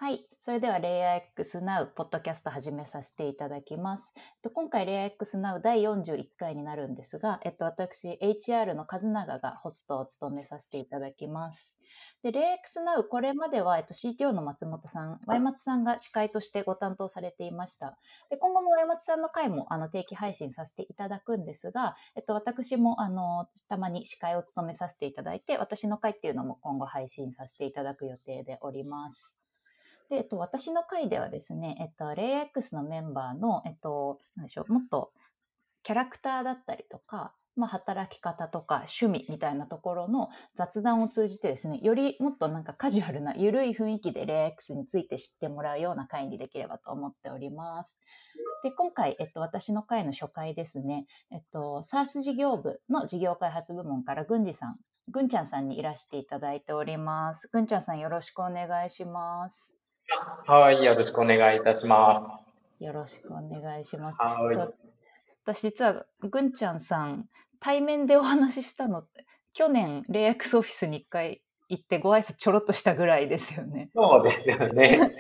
はい。それでは、レイヤー X Now ポッドキャスト始めさせていただきます。今回、レイヤー X Now 第41回になるんですが、私、HR の和永がホストを務めさせていただきます。で、レイヤー X Now、これまでは、CTO の松本さん、前松さんが司会としてご担当されていました。で、今後も前松さんの回も、定期配信させていただくんですが、私も、たまに司会を務めさせていただいて、私の回っていうのも今後配信させていただく予定でおります。で、私の回ではですね、レイヤー X のメンバーの、なんでしょう、もっとキャラクターだったりとか、働き方とか趣味みたいなところの雑談を通じてですね、よりもっとなんかカジュアルな緩い雰囲気でレイヤー X について知ってもらうような回にできればと思っております。で、今回、私の回の初回ですね、SaaS 事業部の事業開発部門からぐんちゃんさんにいらしていただいております。ぐんちゃんさんよろしくお願いします。 はい、よろしくお願いいたします。 よろしくお願いします。 はい。 私実はぐんちゃんさん対面でお話ししたのって去年レイヤー X オフィスに1回行ってご挨拶ちょろっとしたぐらいですよね。 そうですよね。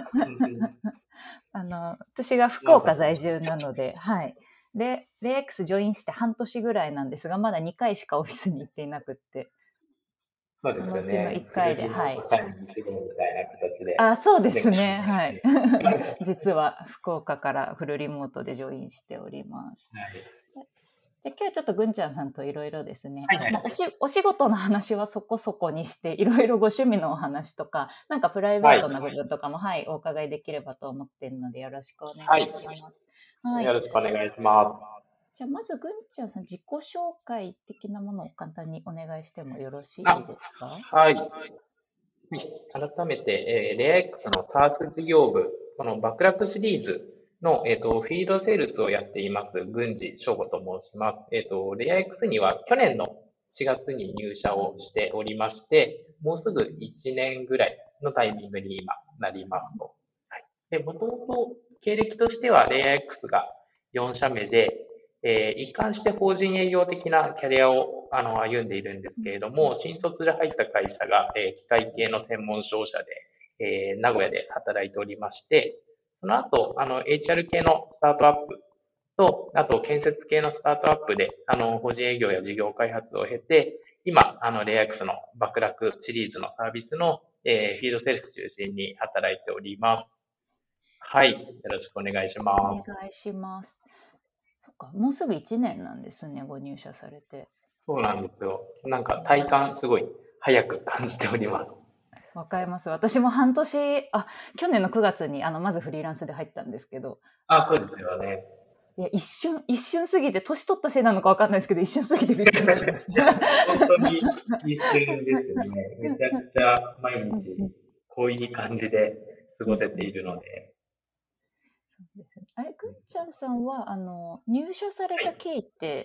私が福岡在住なので、はい。レイヤー X ジョインして半年ぐらいなんですが、まだ2回しかオフィスに行っていなくって。 そうですよね。 そのうちの1回で、はい。 みたいな形で。 あ、そうですね。はい。実は福岡からフルリモートでジョインしております。はい、で今日ちょっとぐんちゃんさんといろいろですね、お仕事の話はそこそこにして、いろいろご趣味のお話とか、なんかプライベートな部分とかも、はい、お伺いできればと思っているので、よろしくお願いします。 はい。よろしくお願いします。 じゃあ、まず、ぐんちゃんさん、自己紹介的なものを簡単にお願いしてもよろしいですか？ はい。改めて、レイヤー X の SaaS 事業部、このバクラクシリーズの、フィールドセールスをやっています、郡司翔吾と申します。レイヤー X には去年の4月に入社をしておりまして、もうすぐ1年ぐらいのタイミングに今なりますと。はい。で、もともと経歴としては、レイヤー X が4社目で、一貫して法人営業的なキャリアを歩んでいるんですけれども、新卒で入った会社が、機械系の専門商社で、名古屋で働いておりまして、その後、HR 系のスタートアップと、あと建設系のスタートアップで、法人営業や事業開発を経て、今、レイヤー X のバックラックシリーズのサービスの、フィールドセールス中心に働いております。はい。よろしくお願いします。 お願いします。そっか、もうすぐ1年なんですね、ご入社されて。 そうなんですよ。なんか体感すごい早く感じております。 わかります。私も半年、去年の9月にまずフリーランスで入ったんですけど。 そうですよね。 いや、一瞬過ぎて、年取ったせいなのかわかんないですけど、一瞬過ぎてびっくりしました。 本当に一瞬ですね。めちゃくちゃ毎日、こういう感じで過ごせているので。 あれ、ぐんちゃんさんは、入社された経緯って、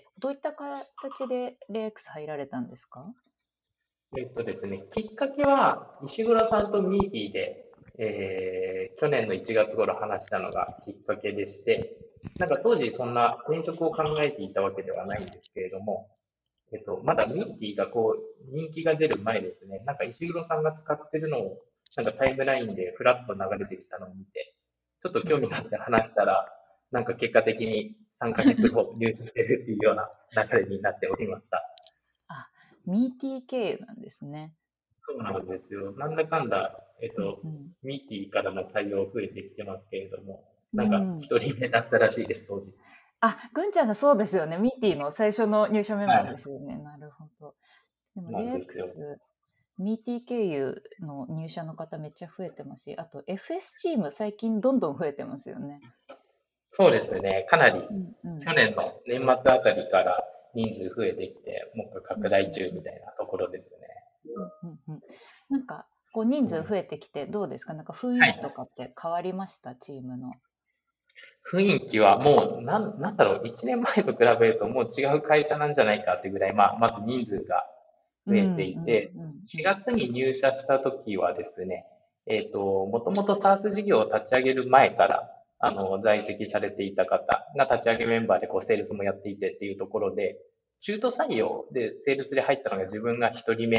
どういった形でレイエックス入られたんですか？ ですね、きっかけは、石黒さんとミーティーで、去年の1月頃話したのがきっかけでして、なんか当時そんな転職を考えていたわけではないんですけれども、まだミーティーがこう、人気が出る前ですね、なんか石黒さんが使ってるのを、なんかタイムラインでフラッと流れてきたのを見て、ちょっと興味があって話したら、なんか結果的に3ヶ月後入社してるっていうような流れになっておりました。 ミーティー経由なんですね。 そうなんですよ。なんだかんだ、ミーティーからの採用増えてきてますけれども、なんか一人目だったらしいです、当時。 ぐんちゃんがそうですよね。ミーティーの最初の入社メンバーですよね。なるほど。でも、レイエックス、ミーティー経由の入社の方めっちゃ増えてますし、あと FS チーム最近どんどん増えてますよね。 そうですね。かなり、去年の年末あたりから人数増えてきて、もう拡大中みたいなところですね。 なんか、こう人数増えてきてどうですか？なんか雰囲気とかって変わりました？チームの。 雰囲気はもう、なんだろう、1年前と比べるともう違う会社なんじゃないかってぐらい、まず人数が増えていて、4月に入社した時はですね、もともと SaaS 事業を立ち上げる前から、在籍されていた方が立ち上げメンバーでこう、セールスもやっていてっていうところで、中途採用でセールスで入ったのが自分が1人目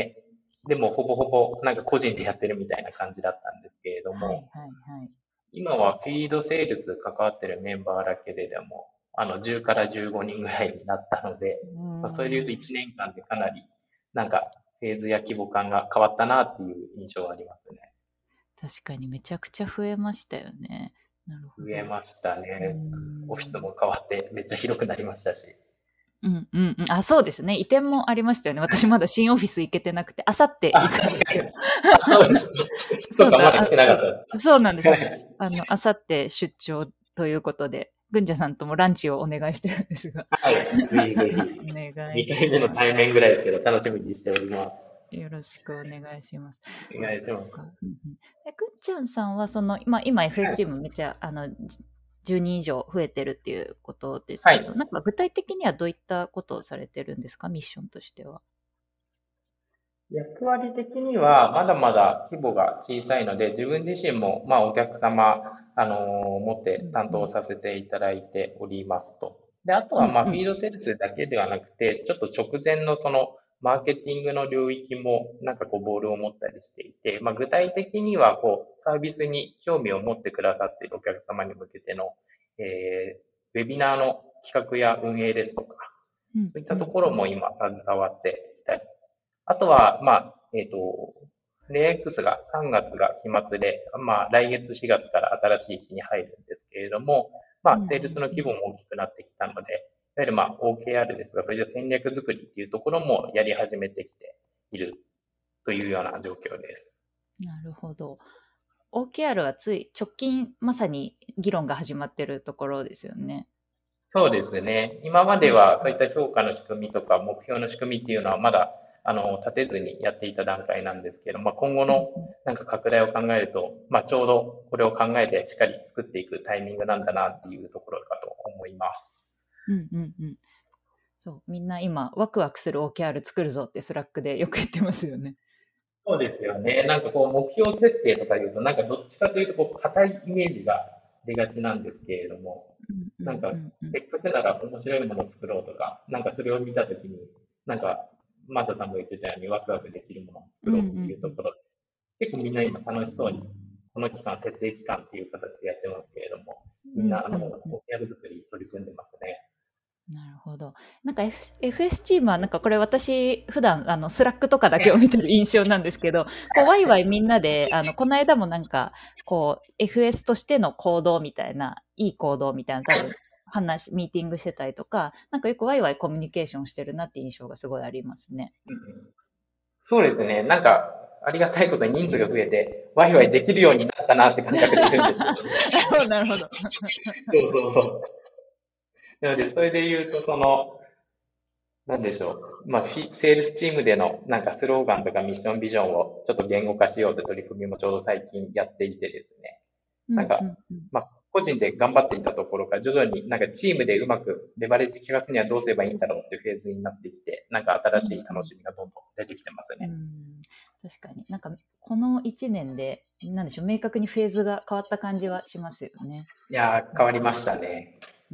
でもほぼほぼなんか個人でやってるみたいな感じだったんですけれども、 はいはいはい。 今はフィードセールス関わってるメンバーだけでも、10から15人ぐらいになったので、 うーそれで言うとん。 1年間でかなり、なんか、フェーズや規模感が変わったなっていう印象はありますね。 確かにめちゃくちゃ増えましたよね。なるほ増えど。 ましたうーね。オフィスん。 も変わってめっちゃ広くなりましたし。 うんうんうん。あ、そうですね。移転もありましたよね。私まだ新オフィス行けてなくて、あさってあ、 行くんですけど。 確かに。あ、そうですね。そっか、まそうだ、 だ来てなかったです。 そうなんです、そうはい。 なんです。あさって出張ということで、ぐんじゃさんともランチをお願いしてるんですが。 はい。ぜひぜおひ。 願い 2回目のします。 対面ぐらいですけど、楽しみにしております。 よろしくお願いします。 おそっ願いします。 か。うんうん、ぐんちゃんさんは、今 FS チーはい。 ムめっちゃ、10人以上増えてるっていうことですけど、 はい。 なんか具体的にはどういったことをされてるんですか、ミッションとしては。 役割的にはまだまだ規模が小さいので、自分自身もまあお客様、持って担当うんうん。 させていただいておりますと。で、あとはまあフうんうん。 ィードセールスだけではなくて、ちょっと直前のそのマーケティングの領域もなんかこうボールを持ったりしていて、まあ具体的にはこうサービスに興味を持ってくださっているお客様に向けての、ウェビナーの企画や運営ですとか、 うんそういったとうんうん。 ころも今携わっていたり、あとは、まあ、レイ X が3月が期末で、まあ、来月4月から新しい期に入るんですけれども、まあ、 うんうんセールスのうん。 規模も大きくなってきたので、いわゆるまあ、OKR ですが、それで戦略作りっていうところもやり始めてきているというような状況です。 なるほど。OKR は直近まさに議論が始まってるところですよね。 そうですね。今まうんではそういった評価の仕組みとか目標の仕組みっていうのはまだ立てずにやっていた段階なんですけど、まあ、今後のうんうんなんか拡大を考えると、まあ、ちょうどこれを考えてしっかり作っていくタイミングなんだなっていうところかと思います。 うんうんうん。そう、みんな今ワクワクする OKR 作るぞってスラックでよく言ってますよね。 そうですよね。なんかこう目標設定とかいうと、なんかどっちかというとこう硬いイメージが出がちなんですけれども、 うんうんなんか、 うんうん。 せっかくなら面白いものを作ろうとか、なんかそれを見たときに、なんか、マサさんも言ってたようにワクワクできるものを作うんうろうっていうんうん。 ところで、結構みんな今楽しそうに、この期間、設定期間っていう形でやってますけれども、みんな、 うんうんうん。 お手や作り取り組んでますね。 なるほど。なんか、FS チームはなんかこれ私普段スラックとかだけを見てる印象なんですけど、こうワイワイみんなでこの間もなんかこう FS としての行動みたいないい行動みたいな多分ミーティングしてたりとか、なんかよくワイワイコミュニケーションしてるなって印象がすごいありますね。 そうですね。なんか、ありがたいことに人数が増えて、ワイワイできるようになったなって感覚でいるんですよ。 なるほど。 そうそうそう。なので、それで言うと、なんでしょう。まあ、セールスチームでのなんかスローガンとかミッションビジョンをちょっと言語化しようという取り組みもちょうど最近やっていてですね。 うんうなんか、 んうん。 まあ、個人で頑張っていたところから徐々になんかチームでうまくレバレッジ効かすにはどうすればいいんだろうっていうフェーズになってきて、なんか新しい楽しみがどんどん出てきてますね。 うん、確かに。なんか、この1年で、なんでしょう、明確にフェーズが変わった感じはしますよね。 いやー、変わりましたね。 うん。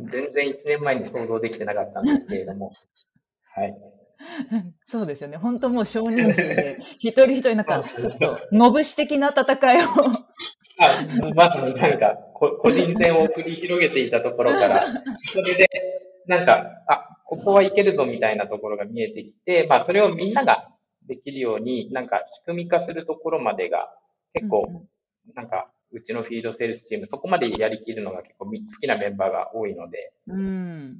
全然1年前に想像できてなかったんですけれども。はい。 そうですよね。本当もう少人数で、一人一人なんか、ちょっと、のぶし的な戦いをあ、まさになんか、個人戦を繰り広げていたところから、それで、なんか、ここはいけるぞみたいなところが見えてきて、まあ、それをみんなができるように、なんか、仕組み化するところまでが、結構、 うんうん。 なんか、うちのフィードセールスチーム、そこまでやりきるのが結構好きなメンバーが多いので、 うん。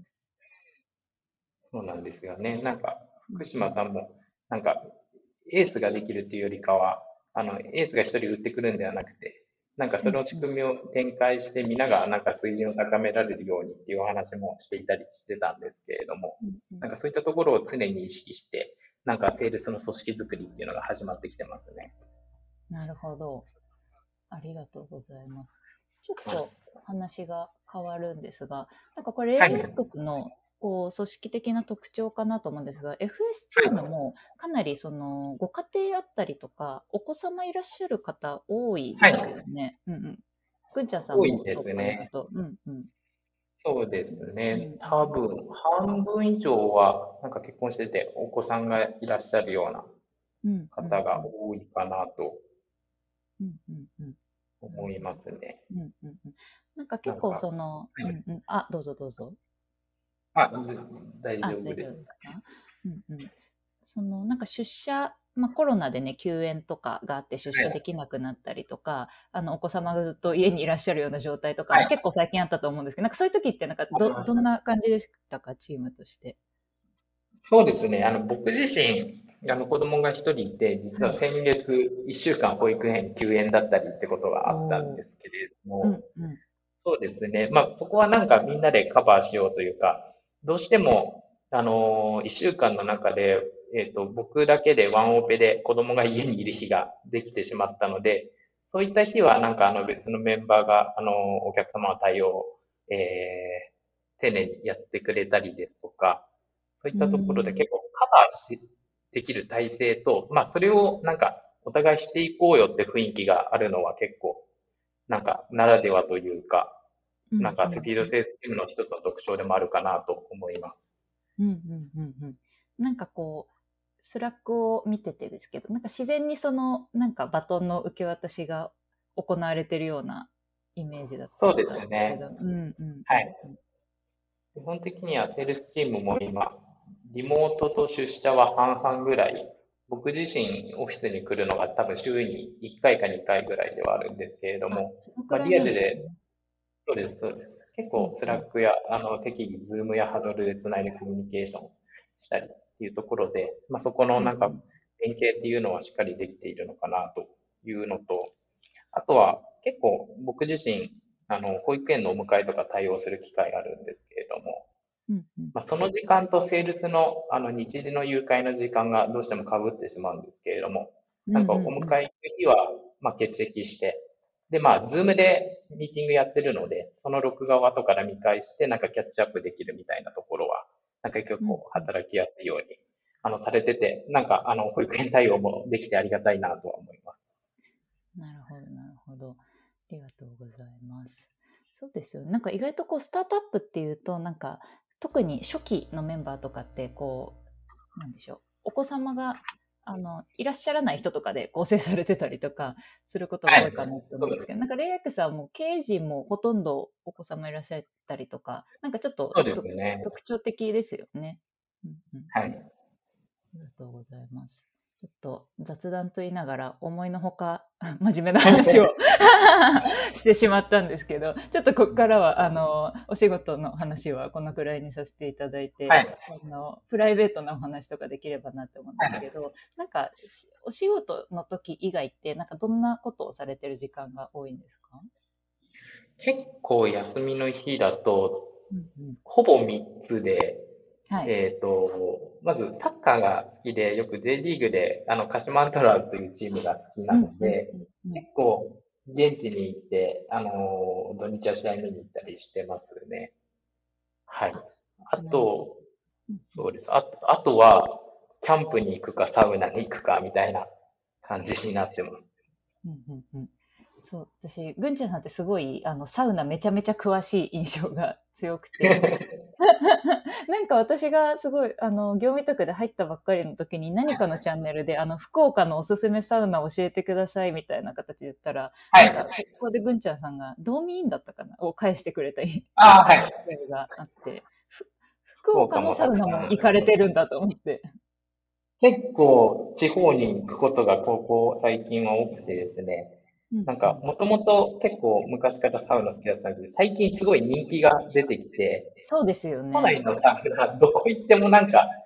そうなんですよね。なんか、福うんうん。 島さんも、なんか、エースができるっていうよりかは、エースが一人打ってくるんではなくて、なんかその仕うんうん。 組みを展開して、皆がなんか水準を高められるようにっていうお話もしていたりしてたんですけれども、 うんうん。 なんかそういったところを常に意識して、なんかセールスの組織づくりっていうのが始まってきてますね。 なるほど。ありがとうございます。ちょっと話が変わるんですが、なんかこれはい。はい。 AX のこう組織的な特徴かなと思うんですが、FS チームもかなりご家庭あったりとか、お子様いらっしゃる方多いですよはい。 ね。うんうん。ぐんちゃんさん多いでもそうすね。 かなと。うんうん。 そうですね。 うん多分、半分以上は、なんか結婚してて、お子さんがいらっしゃるようなうん、うん、 方がうん、 多いかなとうん、うん、うん。なる思いほど。 ますね。 うん、うん、うん。なんか結構なんか、 うん、うん。あ、どうぞどうぞ。 あ、大丈あ、大丈夫です。 夫ですか？うんうん。なんか出社、まあ、コロナでね、休園とかがあって出はい。 社できなくなったりとか、お子様がずっと家にいらっしゃるような状態とかはい。 も結構最近あったと思うんですけど、なんかそういう時ってなんかどんな感じでしたか、チームとして。 そうですね。僕自身、子供が一人いて、実ははい。 先月一週間保育園休園だったりってことがあったんおー。 ですけれども、 うんうん。 そうですね。まあ、そこはなんかみんなでカバーしようというか、どうしても、一週間の中で、僕だけでワンオペで子供が家にいる日ができてしまったので、そういった日はなんか別のメンバーが、お客様の対応を、丁寧にやってくれたりですとか、そういっうーたところでん。 結構カバーできる体制と、まあ、それをなんかお互いしていこうよって雰囲気があるのは結構、なんかならではというか、 うんなんかうんうん。 スピードセールスチームの一つの特徴でもあるかなと思います。 うんうんうんうん。なんかスラックを見ててですけど、なんか自然になんかバトンの受け渡しが行われてるようなイメージだっそうでたんですけど。 すね。 うんうんうはい。 んうん。 基本的にはセールスチームも今、リモートと出社は半々ぐらい、僕自身オフィスに来るのが多分週に1回か2回ぐらいではあるんですけれどあ、 も、まあ、 そのくらいリアなんですね。 ルで、そうです、そうです。結構スうんうん。 ラックや、適宜ズームやハドルでつないでコミュニケーションしたりっていうところで、まあ、そこのなんかうんうん。 連携っていうのはしっかりできているのかなというのと、あとは結構僕自身、保育園のお迎えとか対応する機会があるんですけれども、 うんうん。 まあ、その時間とセールスの日時の誘拐の時間がどうしても被ってしまうんですけれども、 うんなんかうんうん。 お迎え行く日は、まあ、欠席して、で、まあ、ズームでミーティングやってるので、その録画を後から見返して、なんかキャッチアップできるみたいなところは、なんか結うん構うん。 働きやすいように、されてて、なんか、保育園対応もできてありがたいなとは思います。 なるほど、なるほど。ありがとうございます。そうですよね。なんか意外とスタートアップっていうと、なんか特に初期のメンバーとかってなんでしょう。お子様がいらっしゃらない人とかで構成されてたりとかすることがはい。 多いかなとそうです。 思うんですけど、なんかレイヤックスはもう経営陣もほとんどお子様いらっしゃったりとか、なんかちょっとそうですね。 特徴的ですよね。うんうんうん。 はい。 ありがとうございます。ちょっと雑談と言いながら思いのほか真面目な話をしてしまったんですけど、ちょっとここからはお仕事の話はこのくらいにさせていただいて、 はい。 プライベートなお話とかできればなって思うんではい。 すけど、なんかお仕事の時以外ってなんかどんなことをされてる時間が多いんですか？ 結構休みの日だと、 うんうん。 ほぼ3つで、 はい。 まずサッカーが好きで、よく J リーグで、鹿島アントラーズというチームが好きなうんうんので、 うんうん。 結構現地に行って、土日は試合見に行ったりしてますね。はい。 あ、 あなるほど。 と、 うんうんそうです。あとは、キャンプに行くかサウナに行くかみたいな感じになってます。 うんうんうん。そう、私、ぐんちゃんさんってすごい、サウナめちゃめちゃ詳しい印象が強くて、なんか私がすごい、業務委託で入ったばっかりの時に何かのチャンネルで、福岡のおすすめサウナ教えてくださいみたいな形で言ったら、 はい。 なんか、そこでぐんちゃんさんが、道民院だったかなを返してくれたああ、はい。 機会があって、福福岡岡のサウナもたくさんも行かれてるんだと思って。 結構地方に行くことがここ最近は多くてですね、 うんなんかうん。 もともと結構昔からサウナ好きだったんですけど、最近すごい人気が出てきて、 そうですよね。 都内のサウナどこ行ってもなんか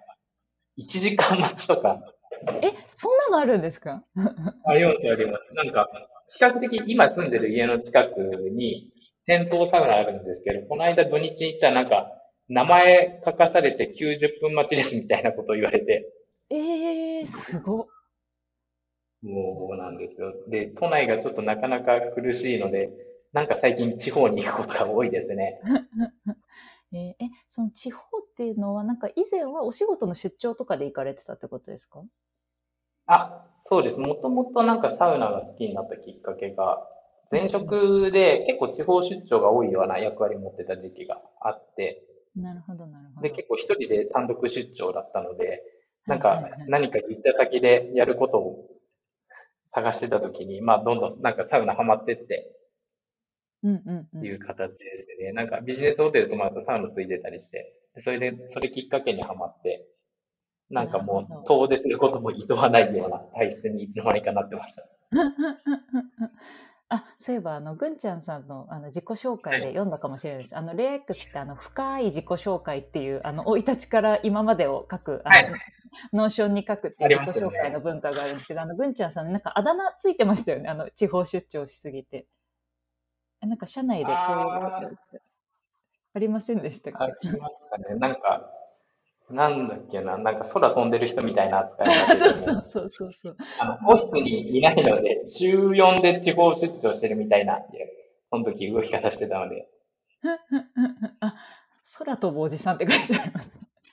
1時間待ちとかえ、そんなのあるんですか？ ありますあります。なんか比較的今住んでる家の近くに銭湯サウナあるんですけど、この間土日に行ったらなんか名前書かされて90分待ちですみたいなことを言われて、 ええー、すごっ。 そうなんですよ。で、都内がちょっとなかなか苦しいので、なんか最近地方に行くことが多いですね。 その地方っていうのは、なんか以前はお仕事の出張とかで行かれてたってことですか？ あ、そうです。もともとなんかサウナが好きになったきっかけが、前うんう職で結構地方出張が多いような役割を持ってた時期があって、 ん。なるほど、なるほで、 ど。 結構一人で単独出張だったので、 はいはいはい。 何か行った先でやることを探してた時に、どんどんサウナハマってってうんうんうん。 いう形ですね。ビジネスホテル泊まるとサウナついてたりして、それきっかけにハマって、もうなるほど。 遠出することも厭わないような体質にいつの間にかなってました。 あ、そういえば、ぐんちゃんさんの、自己紹介ではい。 読んだかもしれないです。レイ X って、深い自己紹介っていう、生い立ちから今までを書く、 はい。 ノーションに書くっていう自己ありますよ紹介のね。 文化があるんですけど、ぐんちゃんさんね、なんかあだ名ついてましたよね。地方出張しすぎて。なんか社内でこう呼ばれてあるってありませんでしたっあ、あけ？ りましたね。なんだっけな、空飛んでる人みたいな扱いになっそうそうてても、 そうそうそう。 オフィスにいないので、週4で地方出張してるみたいな、その時動き方してたので。 あ、空飛ぶおじさんって書いてあります。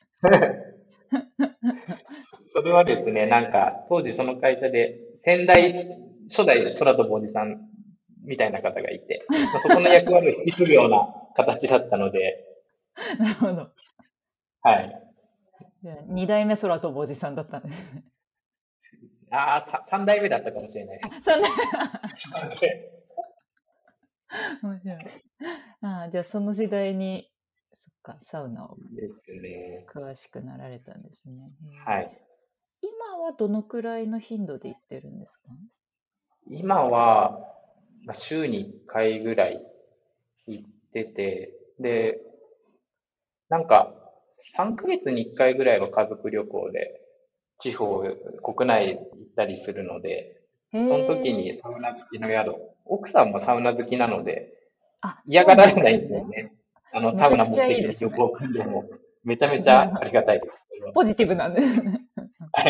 それはですね、当時その会社で、初代空飛ぶおじさんみたいな方がいて、そこの役割を引き継ぐような形だったので、 なるほど。 はい。 じゃあ二代目空飛ぶおじさんだったんですね。 3代目だったかもしれないであ、そんな、 す。 面白い。じゃあその時代に、そっか、サウナをですね。 詳しくなられたんですね。 はい。 今はどのくらいの頻度で行ってるんですか？ 今は、週に1回ぐらい行ってて、で、なんか、3ヶ月に1回ぐらいは家族旅行で国内行ったりするので、 へその時にえ。 サウナ付きの宿、奥さんもサウナ好きなので、 あ、 嫌そうながられないんんですね。 ですよね。サウナめちゃくちゃいい目的ですね。 で旅行組んでも、めちゃめちゃありがたいです。それは。 ポジティブなんですね。 はい。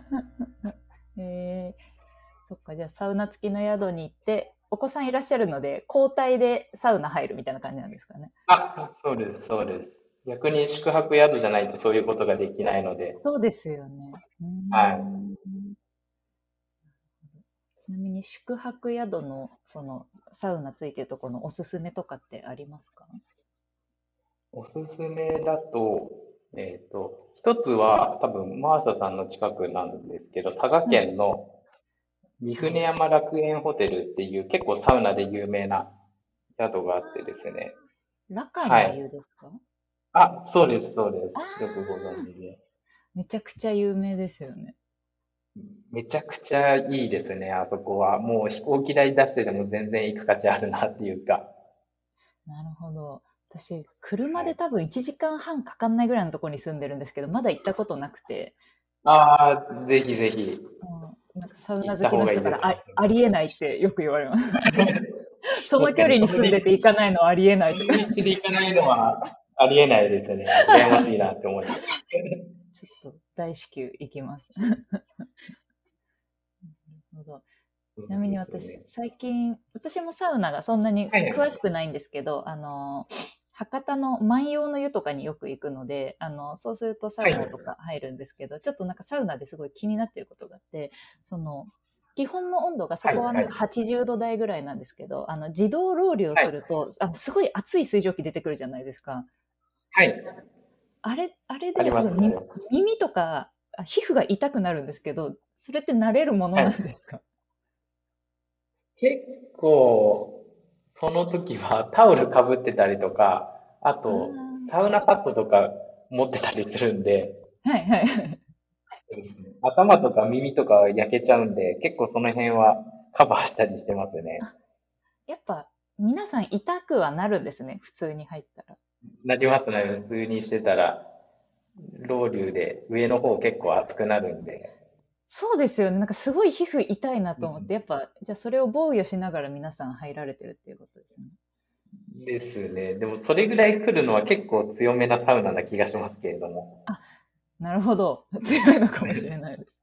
へえ。そっか、じゃあサウナ付きの宿に行って、お子さんいらっしゃるので、交代でサウナ入るみたいな感じなんですかね。 そうです、そうです。逆に宿泊宿じゃないとそういうことができないので、 そうですよね。 はい。 ちなみに宿泊宿のそのサウナついてるところのおすすめとかってありますか？ おすすめだと、一つは多分マーサさんの近くなんですけど、佐賀はい。 県の三はい。 船山楽園ホテルっていう結構サウナで有名な宿があってですね。 ラカンニはい。 湯ですか？ そうです、そうであす。よくご存あ、 知で。 めちゃくちゃ有名ですよね。 めちゃくちゃいいですね、あそこは。もう飛行機代出してでも全然行く価値あるなっていうか。 なるほど。私、車はい。 で多分1時間半かかんないぐらいのところに住んでるんですけど、まだ行ったことなくて、 ぜひぜひなんかサウナ好行った方きの人からがいいですね。 ありえないってよく言われます。その距離に住んでて行かないのはありえないとか。 その道で行かないのはありえないですね。羨ましいなって思います。 ちょっと大至急行きます。なるほど。ちなみに私、 そうですよね。 最近、私もサウナがそんなにはいはい。 詳しくないんですけど、博多の万葉の湯とかによく行くので、そうするとサはいはい。 ウナとか入るんですけど、ちょっとなんかサウナですごい気になっていることがあって、その、基本の温度がそこはなんかはいはい。 80度台ぐらいなんですけど、自動ロウリュをはい。 すると、すごい熱い水蒸気出てくるじゃないですか。 はい。 あれありですごいますね。 耳とか皮膚が痛くなるんですけど、それって慣れるものなんはい。 ですか？ 結構、その時はタオルかぶってたりとか、ああと、 あ、 サウナパッドとか持ってたりするんで、 はいはい。 頭とか耳とか焼けちゃうんで、結構その辺はカバーしたりしてますね。 あ、やっぱ皆さん痛くはなるんですね、普通に入ったら。 なりますね。普通にしてたら、ロウリュで上の方結構熱くなるんで。 そうですよね。なんかすごい皮膚痛いなと思って、 うんやっぱ、じゃあそれを防御しながら皆さん入られてるっていうことですね。 ですね。でもそれぐらい来るのは結構強めなサウナな気がしますけれども。 あ、なるほど。強いのかもしれないです。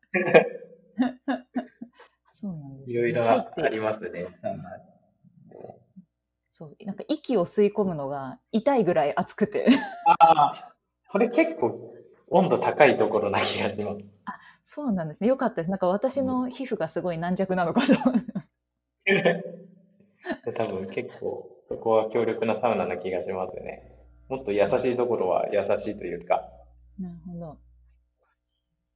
そうなんでいすよね。 ろいろあ入って、 りますね、サウナ。 そう、なんか息を吸い込むのが痛いぐらい熱くて。 ああ、これ結構温度高いところな気がします。 そうなんですね。よかったです。なんか私の皮膚がすごい軟弱なのかと。 多分結構そこは強力なサウナな気がしますね。もっと優しいところは優しいというか。 なるほど。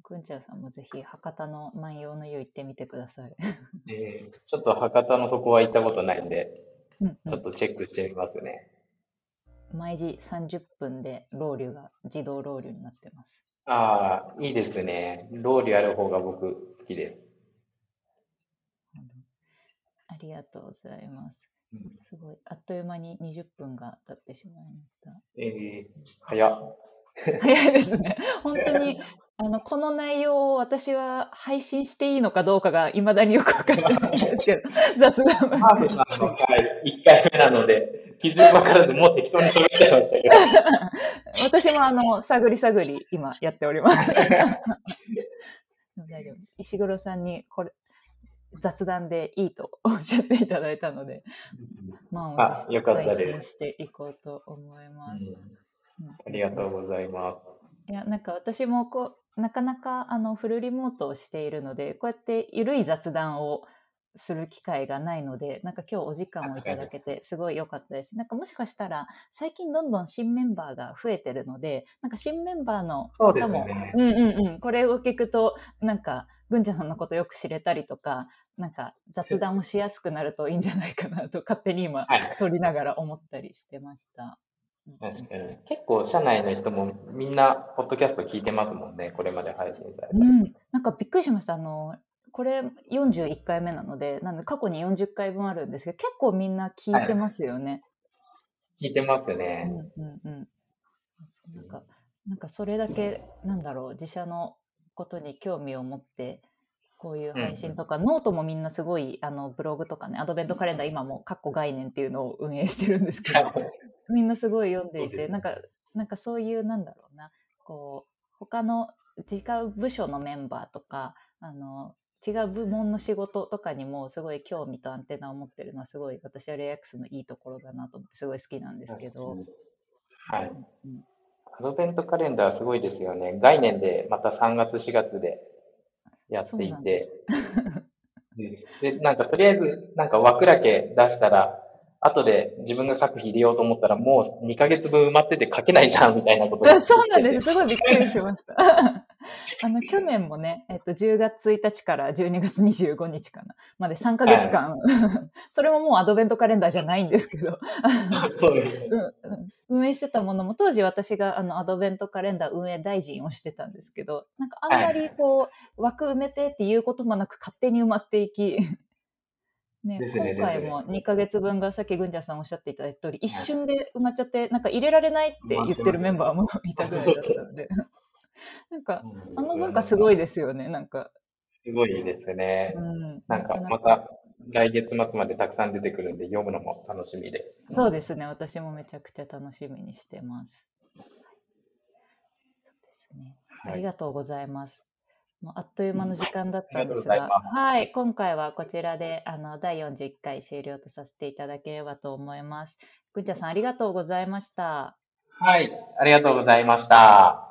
くんちゃんさんもぜひ博多の万葉の湯行ってみてください。 ちょっと博多のそこは行ったことないんで、 うんうん。 ちょっとチェックしてみますね。 毎時30分でロウリュが自動ロウリュになってます。 ああ、いいですね。ロウリュある方が僕好きです。 ありがとうございます。 うん、 すごい、あっという間に20分が経ってしまいました。 早っ。 早いですね。本当に、この内容を私は配信していいのかどうかが未だによくわかってないんですけど、雑談マ番組ークさんの回、1回目なので、基準わからずもう適当に喋っちゃいましたけど。 私も探り探り今やっております。大丈夫。石黒さんにこれ雑談でいいとおっしゃっていただいたので、満を持しよかったて配信です。 していこうと思います。 ありがとうございます。 いや、なんか私もなかなかフルリモートをしているので、こうやってゆるい雑談をする機会がないので、なんか今日お時間をいただけてすごい良かったです。なんかもしかしたら最近どんどん新メンバーが増えてるので、なんか新メンバーのそうです方も、 ね。 これを聞くと、なんか、ぐんちゃんさんのことよく知れたりとか、なんか雑談をしやすくなるといいんじゃないかなと勝手に今はい。 撮りながら思ったりしてました。 確かに。結構、社内の人もみんな、ポッドキャスト聞いてますもんね。これまで配信された。 なんかびっくりしました。これ41回目なので、なんで過去に40回分あるんですけど、結構みんな聞いてまはい。 すよね。 聞いてますうんね。 うんうん。なんかそれだけ、なんだろう、自社のことに興味を持って、こういううん。 配信とか、ノートもみんなすごい、ブログとかね、アドベントカレンダー今も括弧概念っていうのを運営してるんですけど、みんなすごい読んでいて、 そうですね。 なんかそういう、なんだろうな、こう、他の違う部署のメンバーとか、違う部門の仕事とかにもすごい興味とアンテナを持ってるのはすごい私はレイアックスのいいところだなと思ってすごい好きなんです確けど、 かに。はい。 うん、 アドベントカレンダーすごいですよね。概念でまた3月、4月でやっそうていて。 なんです。 で、なんかとりあえず、なんか枠だけ出したら、後で自分が書く日入れようと思ったらもう2ヶ月分埋まってて書けないじゃんみたいなことがそうなんです。 起きてて。 すごいびっくりしました。去年もね、10月1日から12月25日かな、まで3ヶは月間、それももうアドベントカレンダーじゃないんですけど、 い。そうですね。 運営してたものも、当時私がアドベントカレンダー運営大臣をしてたんですけど、なんかあんまりはい。 こう、枠埋めてっていうこともなく勝手に埋まっていき、ね、 ですね、ですね。 今回も2ヶ月分がさっきぐんちゃんさんおっしゃっていただいた通り、一はい。 瞬で埋まっちゃって、なんか入れられないって言ってる回ってますね。 メンバーもいたぐらいだったので、なんか、 そうなんあですよ。 の文化すごいですよね、なんか。 すごいですね。なんなかか、 なか。 また来月末までたくさん出てくるんで、読むのも楽しみです。 そうですね、私もめちゃくちゃ楽しみにしてます。そうですね。あはい。 りがとうございます。もうあっという間の時間だっありがとうごたんですが、 ざいます。 はい、今回はこちらで第41回終了とさせていただければと思います。ぐんちゃんさんありがとうございました。 はい。ありがとうございました。